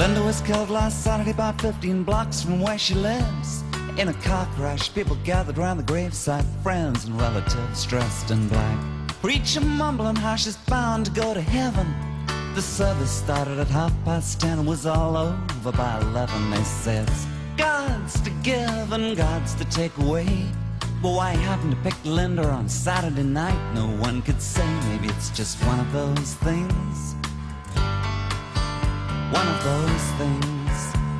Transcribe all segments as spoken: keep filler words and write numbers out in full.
Linda was killed last Saturday about fifteen blocks from where she lives. In a car crash, people gathered around the gravesite, friends and relatives dressed in black. Preacher mumbling how she's bound to go to heaven. The service started at half past ten and was all over by eleven. They said, God's to give and God's to take away. But why happened to pick Linda on Saturday night? No one could say. Maybe it's just one of those things. One of those things.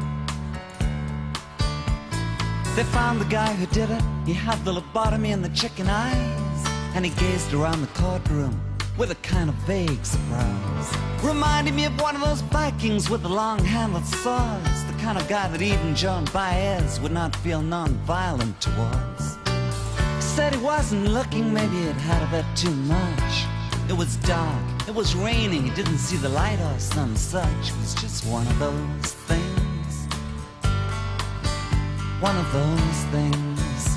They found the guy who did it. He had the lobotomy and the chicken eyes, and he gazed around the courtroom with a kind of vague surprise. Reminded me of one of those Vikings with the long-handled swords, the kind of guy that even John Baez would not feel non-violent towards. He said he wasn't looking, maybe he'd had a bit too much. It was dark, it was raining, he didn't see the light or some such. It was just one of those things. One of those things.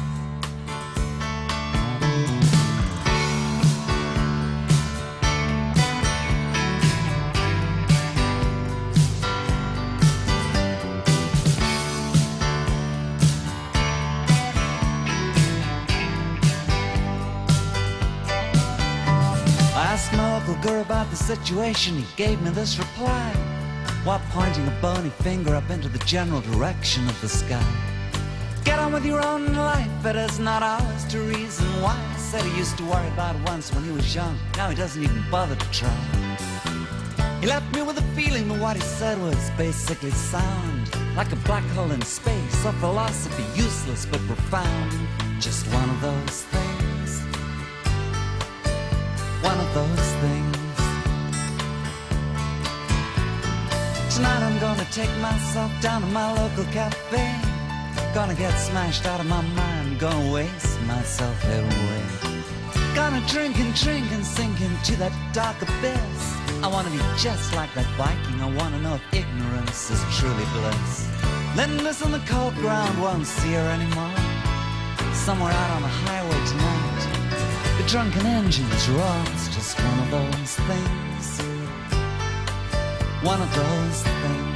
I asked my local guru about the situation. He gave me this reply, while pointing a bony finger up into the general direction of the sky. Get on with your own life, it is not ours to reason why. I said he used to worry about it once when he was young. Now he doesn't even bother to try. He left me with a feeling that what he said was basically sound, like a black hole in space, or philosophy useless but profound. Just one of those things. One of those things. Tonight I'm gonna take myself down to my local cafe. Gonna get smashed out of my mind, gonna waste myself away. Gonna drink and drink and sink into that dark abyss. I wanna be just like that Viking. I wanna know if ignorance is truly bliss. Linda's on the cold ground, won't see her anymore. Somewhere out on the highway tonight, the drunken engines roar. It's just one of those things. One of those things.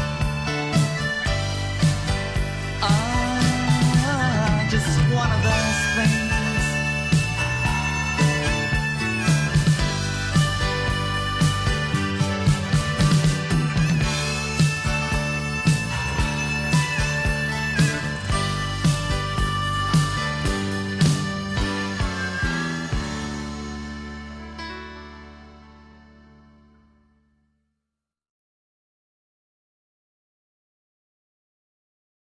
Ah, just one of those.